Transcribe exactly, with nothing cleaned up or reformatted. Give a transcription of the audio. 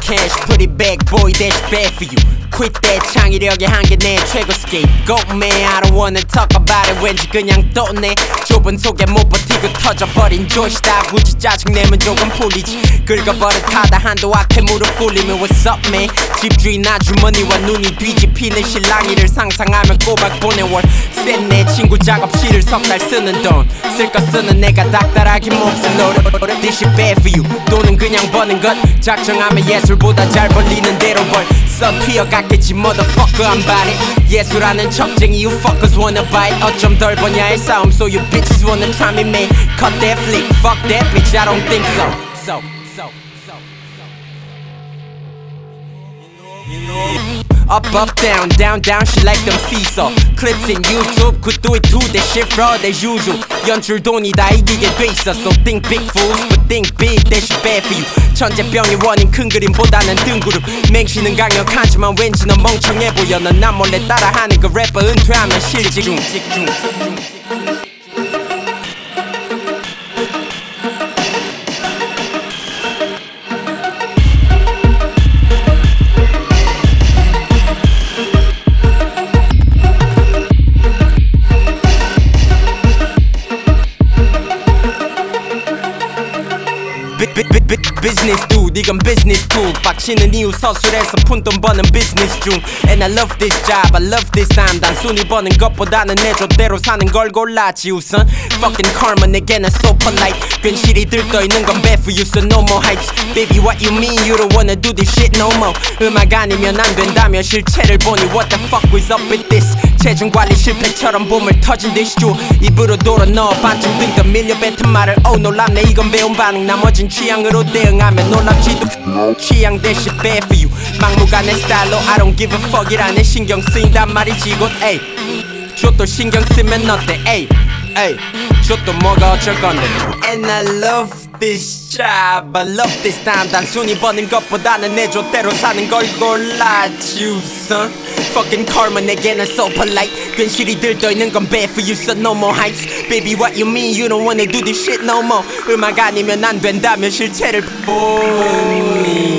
cash put it back boy that's bad for you Quit that 창의력의 한계 내 최고 scapegoat man I don't wanna talk about it 왠지 그냥 떠내 좁은 속에 못 버티고 터져버린 조시다 굳이 짜증내면 조금 풀리지 긁어버릇하다 한도 앞에 무릎 꿇리면 what's up man 집주인 아주머니와 눈이 뒤집히는 실랑이를 상상하면 꼬박 보내월 쎄내 친구 작업실을 석 달 쓰는 돈 쓸 거 쓰는 내가 닥달하기 몹쓸 노력 This shit bad for you 돈은 그냥 버는 것 작정하면 예술보다 잘 벌리는 대로 벌 써 튀어갔겠지 motherfucker 안 바래 예술하는 척쟁이 you fuckers wanna bite 어쩜 덜 버냐의 싸움 So you bitches wanna try me man Cut that flick fuck that bitch I don't think so So so so Up, up, down, down, down, she like them seesaw Clips in YouTube, could do it too, that shit fraud as usual 연출 돈이 다 이기게 돼 있어 So think big fools, but think big, that shit bad for you 천재병이 원인 큰 그림보다는 뜬구름 맹신은 강력하지만 왠지 넌 멍청해 보여 넌 나 몰래 따라하는 그 래퍼 은퇴하면 실직 중 Business dude, 이건 business too 빡치는 이유 서술에서 푼돈 버는 business 중 And I love this job, I love this time 단순히 버는 것보다는 내 조대로 사는 걸 골랐지 우선 Fucking karma 내게는 so polite 괜시리 들떠있는 건 bad for you so no more hypes Baby what you mean you don't wanna do this shit no more 음악 아니면 안 된다며 실체를 보니 What the fuck is up with this 체중관리 실패처럼 봄을 터진 듯이 줘 입으로 돌아 넣어 반쯤 등 더 밀려 뱉은 말을 Oh 놀랍네 이건 배운 반응 나머진 취향으로 대응하면 놀랍지도 취향 대신 bad for you 막무가내 스타일로 I don't give a fuck 이라네 신경 쓰인단 말이지 곧 에이 저또 신경 쓰면 어때 에이 에이 저또 뭐가 어쩔 건데 And I love this job I love this time 단순히 버는 것보다는 내 조대로 사는 걸 골랐지 우선 Fucking karma 내게는 so polite 괜시리 들떠있는 건 bad for you so no more hypes Baby what you mean you don't wanna do this shit no more 음악 아니면 안 된다면 실체를 보니